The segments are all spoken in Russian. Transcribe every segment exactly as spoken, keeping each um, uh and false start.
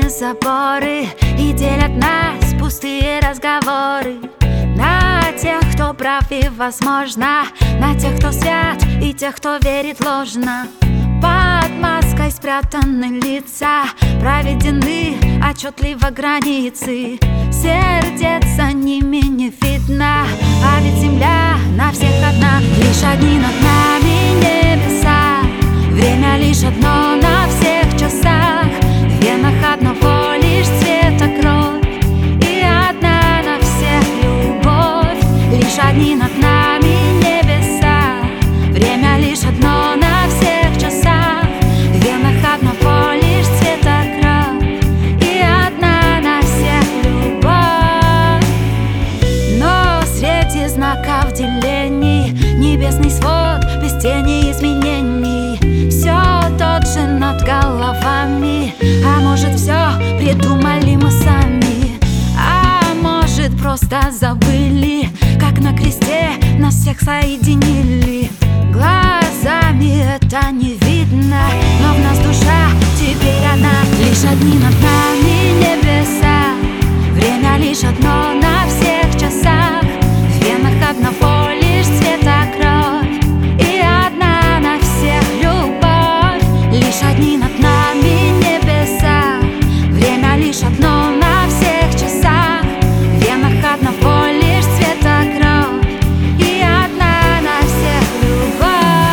стены, заборы, и делят нас пустые разговоры. На тех, кто прав и возможно, на тех, кто свят, и тех, кто верит ложно. Под маской спрятаны лица, проведены отчетливо границы. Сердец за ними не видно, а ведь земля на всех одна. Лишь одни над нами небеса, время лишь одно на всех часах. В венах одного лишь цвета кровь, и одна на всех любовь. Лишь одни над нами небеса, время лишь одно на всех часах. В венах одного лишь цвета кровь, и одна на всех любовь. Но среди знаков делений небесный свод без тени изменений. Все тот же над головами, а может все придумали мы сами, а может просто забыли, как на кресте нас всех соединили. Глазами это не видно, но в нас душа теперь одна. Лишь одни над нами небеса, время лишь одно на всех часах. В венах одного лишь цвета кровь, и одна на всех любовь. Лишь одни над нами небеса, время лишь одно на всех часах. В венах одного лишь цвета кровь, и одна на всех любовь.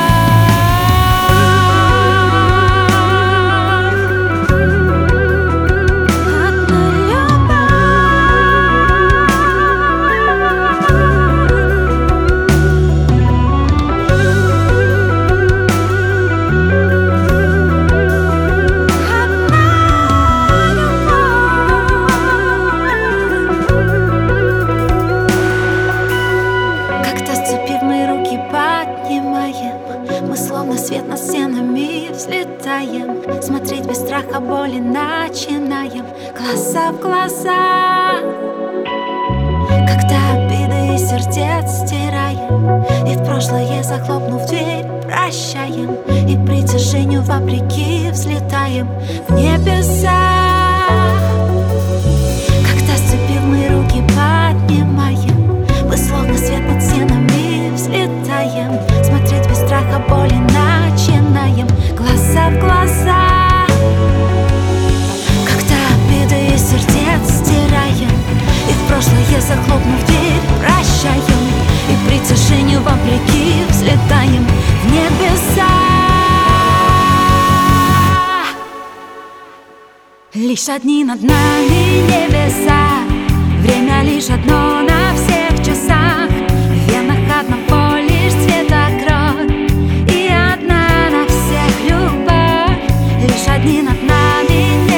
Одна мы словно свет над стенами взлетаем, смотреть без страха боли начинаем, глаза в глаза. Когда обиды из сердец стираем, и в прошлое захлопнув дверь прощаем, и притяжению вопреки взлетаем в небеса. Когда сцепив мы руки поднимаем, мы словно свет над стенами взлетаем, смотреть без страха боли начинаем, глаза в глаза. Когда обиды из сердец стираем, и в прошлое захлопнув дверь прощаем, и притяжению вопреки взлетаем в небеса. Лишь одни над нами небеса, время лишь одно на всех часах. В венах одного лишь цвета кровь, и одна на всех любовь. Лишь одни над нами